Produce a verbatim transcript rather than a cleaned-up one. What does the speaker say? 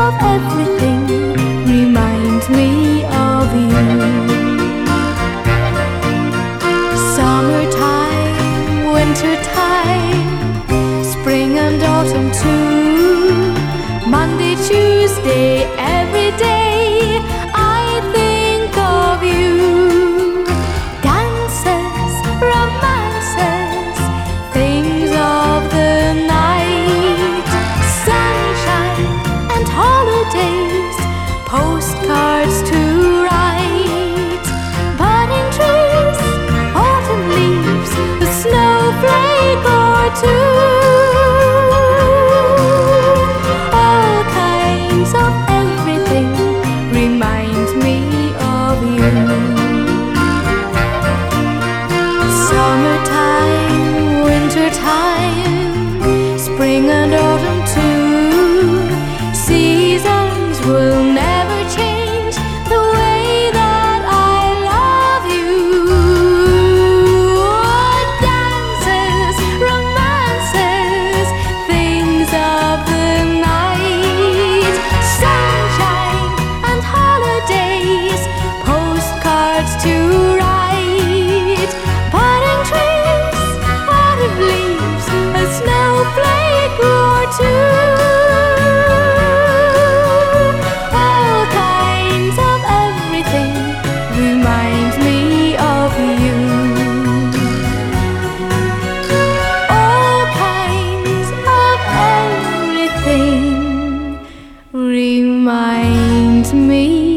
of everything remind me of you. Summertime, wintertime, spring and autumn too. Monday, Tuesday, every day I think of you. Dances, romances, things of the night, sunshine and holidays, postcards to write, budding trees, autumn leaves, a snowflake or two. All kinds of everything remind me of you. Summertime, wintertime, spring and autumn too. Seasons will never change the way that I love you. Dances, romances, things of the night, sunshine and holidays, postcards to write, budding trees, autumn leaves, a snowflake or two. All kinds of everything remind me of you. All kinds of everything remind me